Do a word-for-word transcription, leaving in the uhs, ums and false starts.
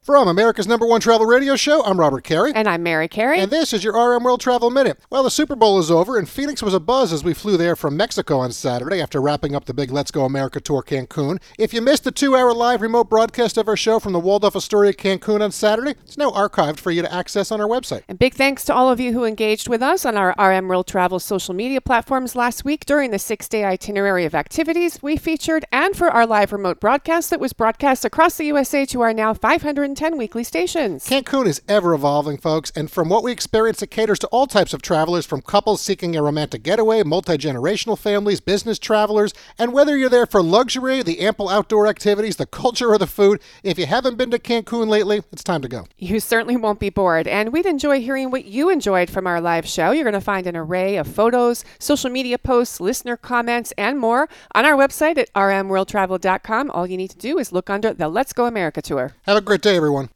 From America's number one travel radio show, I'm Robert Carey. And I'm Mary Carey. And this is your R M World Travel Minute. Well, the Super Bowl is over, and Phoenix was abuzz as we flew there from Mexico on Saturday after wrapping up the big Let's Go America Tour Cancun. If you missed the two-hour live remote broadcast of our show from the Waldorf Astoria Cancun on Saturday, it's now archived for you to access on our website. And big thanks to all of you who engaged with us on our R M World Travel social media platforms last week during the six-day itinerary of activities we featured, and for our live remote broadcast that was broadcast across the U S A to our now five hundred ten weekly stations. Cancun is ever-evolving, folks, and from what we experience, it caters to all types of travelers, from couples seeking a romantic getaway, multi-generational families, business travelers, and whether you're there for luxury, the ample outdoor activities, the culture, or the food, if you haven't been to Cancun lately, it's time to go. You certainly won't be bored, and we'd enjoy hearing what you enjoyed from our live show. You're going to find an array of photos, social media posts, listener comments, and more on our website at r m world travel dot com. All you need to do is look under the Let's Go America Tour. Have a great day, everyone.